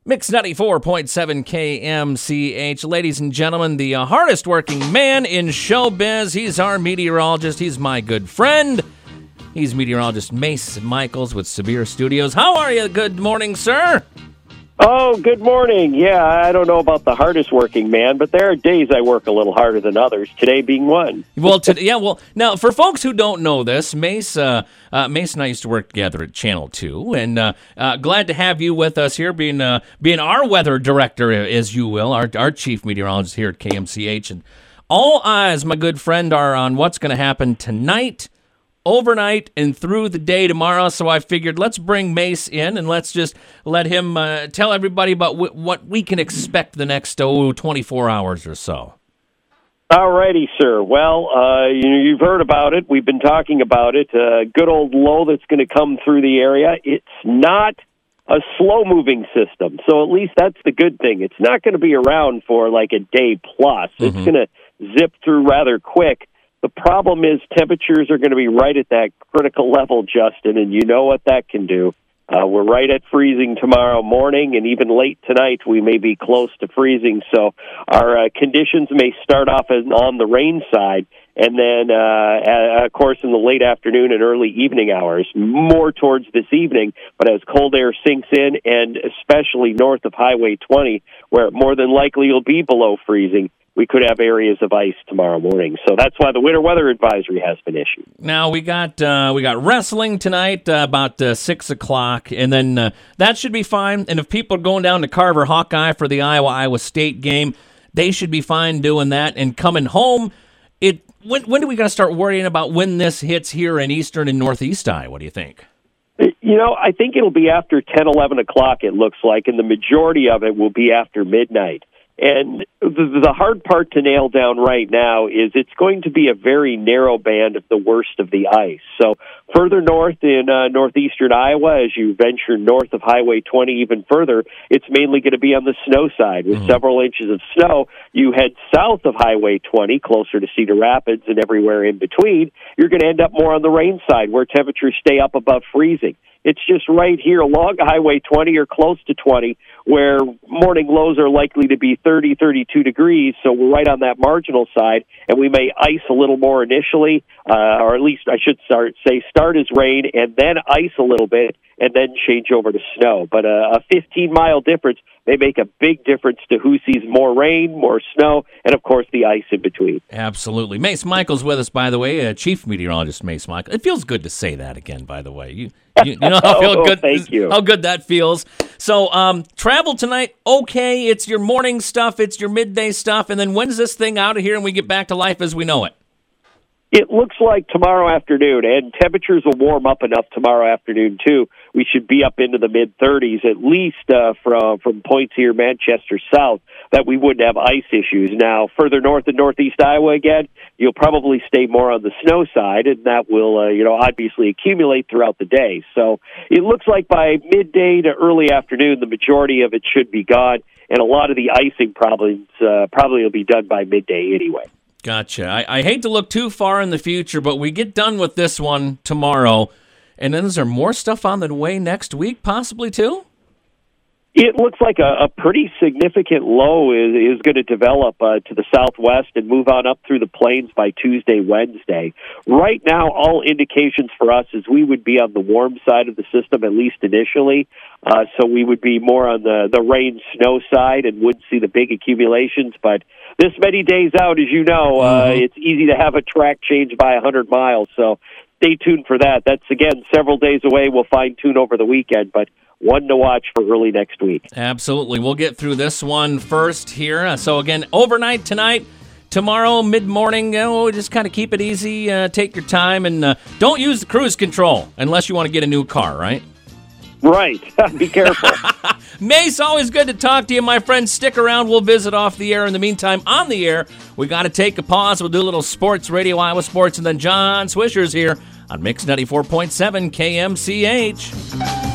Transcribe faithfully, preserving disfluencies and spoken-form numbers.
Mix ninety-four point seven K M C H. Ladies and gentlemen, the uh, hardest working man in showbiz. He's our meteorologist. He's my good friend. He's meteorologist Mace Michaels with Severe Studios. How are you? Good morning, sir. Oh, good morning. Yeah, I don't know about the hardest working man, but there are days I work a little harder than others, today being one. Well, to, yeah, well, now, for folks who don't know this, Mace, uh, uh, Mace and I used to work together at Channel two, and uh, uh, glad to have you with us here, being uh, being our weather director, as you will, our, our chief meteorologist here at K M C H. And all eyes, my good friend, are on what's going to happen tonight, overnight, and through the day tomorrow. So I figured let's bring Mace in and let's just let him uh, tell everybody about w- what we can expect the next oh, twenty-four hours or so. All righty, sir. Well, uh, you, you've heard about it. We've been talking about it. Uh, good old low that's going to come through the area. It's not a slow-moving system, so at least that's the good thing. It's not going to be around for like a day plus. Mm-hmm. It's going to zip through rather quick. The problem is temperatures are going to be right at that critical level, Justin, and you know what that can do. Uh, we're right at freezing tomorrow morning, and even late tonight we may be close to freezing. So our uh, conditions may start off as on the rain side, and then, uh, uh, of course, in the late afternoon and early evening hours, more towards this evening, but as cold air sinks in, and especially north of Highway twenty, where more than likely you'll be below freezing, we could have areas of ice tomorrow morning. So that's why the winter weather advisory has been issued. Now, we got uh, we got wrestling tonight uh, about uh, six o'clock, and then uh, that should be fine. And if people are going down to Carver Hawkeye for the Iowa-Iowa State game, they should be fine doing that. And coming home, it when, when do we got to start worrying about when this hits here in eastern and northeast Iowa? What do you think? You know, I think it'll be after ten, eleven o'clock, it looks like, and the majority of it will be after midnight. And the, the hard part to nail down right now is it's going to be a very narrow band of the worst of the ice. So further north in uh, northeastern Iowa, as you venture north of Highway twenty even further, it's mainly going to be on the snow side with mm-hmm. several inches of snow. You head south of Highway twenty, closer to Cedar Rapids and everywhere in between, you're going to end up more on the rain side where temperatures stay up above freezing. It's just right here along Highway twenty or close to twenty where morning lows are likely to be thirty, thirty-two degrees, so we're right on that marginal side, and we may ice a little more initially, uh, or at least I should start say start as rain and then ice a little bit and then change over to snow. But uh, a fifteen-mile difference may make a big difference to who sees more rain, more snow, and, of course, the ice in between. Absolutely. Mace Michaels with us, by the way, uh, Chief Meteorologist Mace Michaels. It feels good to say that again, by the way. You you, you know how, feel oh, good, thank you. how good that feels. So um, travel tonight, okay. It's your morning stuff. It's your midday stuff. And then when's this thing out of here and we get back to life as we know it? It looks like tomorrow afternoon, and temperatures will warm up enough tomorrow afternoon, too. We should be up into the mid-thirties, at least uh, from, from points here, Manchester south, that we wouldn't have ice issues. Now, further north in northeast Iowa again, you'll probably stay more on the snow side, and that will, uh, you know, obviously accumulate throughout the day. So it looks like by midday to early afternoon, the majority of it should be gone, and a lot of the icing problems uh, probably will be done by midday anyway. Gotcha. I, I hate to look too far in the future, but we get done with this one tomorrow, and then is there more stuff on the way next week, possibly, too? It looks like a, a pretty significant low is, is going to develop uh, to the southwest and move on up through the plains by Tuesday, Wednesday. Right now, all indications for us is we would be on the warm side of the system, at least initially. Uh, so we would be more on the, the rain-snow side and wouldn't see the big accumulations. But this many days out, as you know, uh, mm-hmm. it's easy to have a track change by one hundred miles. So stay tuned for that. That's, again, several days away. We'll fine-tune over the weekend, but one to watch for early next week. Absolutely. We'll get through this one first here. So, again, overnight tonight, tomorrow, mid-morning, you know, just kind of keep it easy, uh, take your time, and uh, don't use the cruise control unless you want to get a new car, right? Right. Be careful. Mace, always good to talk to you, my friend. Stick around. We'll visit off the air. In the meantime, on the air, we got to take a pause. We'll do a little sports, Radio Iowa Sports, and then John Swisher's here on Mix ninety-four point seven K M C H.